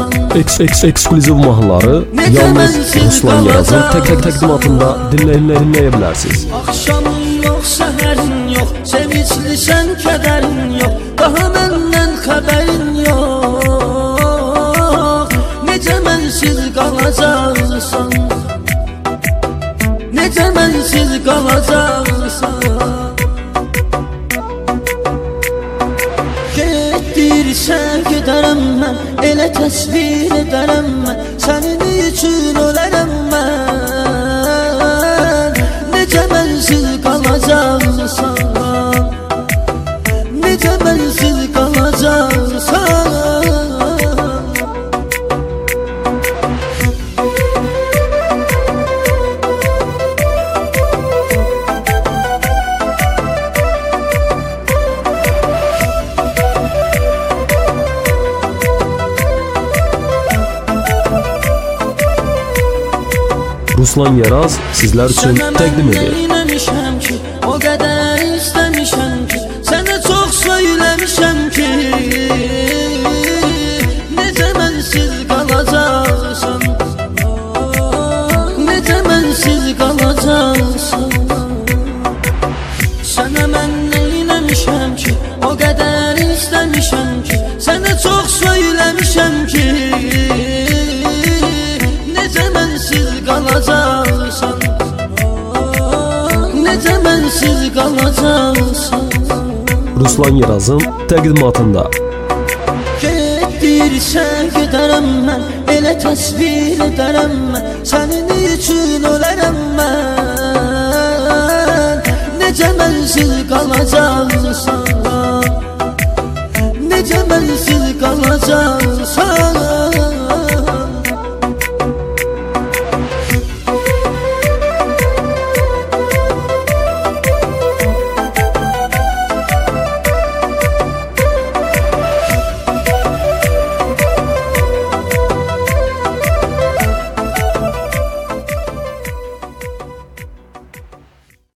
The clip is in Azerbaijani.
Ekskluziv mahnıları yalnız Ruslan Yaraz'ın təqdimatında dinləyə Akşamın yok, səhərin yok, sevinçli sen kədərin yok, daha məndən xəbərin yok. Necə mənsiz qalacaqsan, necə mənsiz qalacaqsan. Getdirsən gedərəm mən, elə təsvir edərəm mən, sənin üçün ölərəm mən. Necə mənsiz qalacaqsan, necə mənsiz qalacaqsan. Ruslan Yaraz sizlər üçün təqdim edir. Sənə ki, o qədər istəmişəm ki, sənə çox söyləmişəm ki, necə mənsiz qalacaqsan, necə mənsiz qalacaqsan. Sənə mən neyləmişəm ki, o qədər istəmişəm ki, sənə çox söyləmişəm ki, necə mənsiz qalacaqsan, necə mənsiz qalacaqsan. Ruslan Yaraz'ın təqdimatında Getdirsən gedərəm mən, elə təsvir edərəm mən, sənin üçün ölərəm mən. Necə mənsiz qalacaqsan, necə mənsiz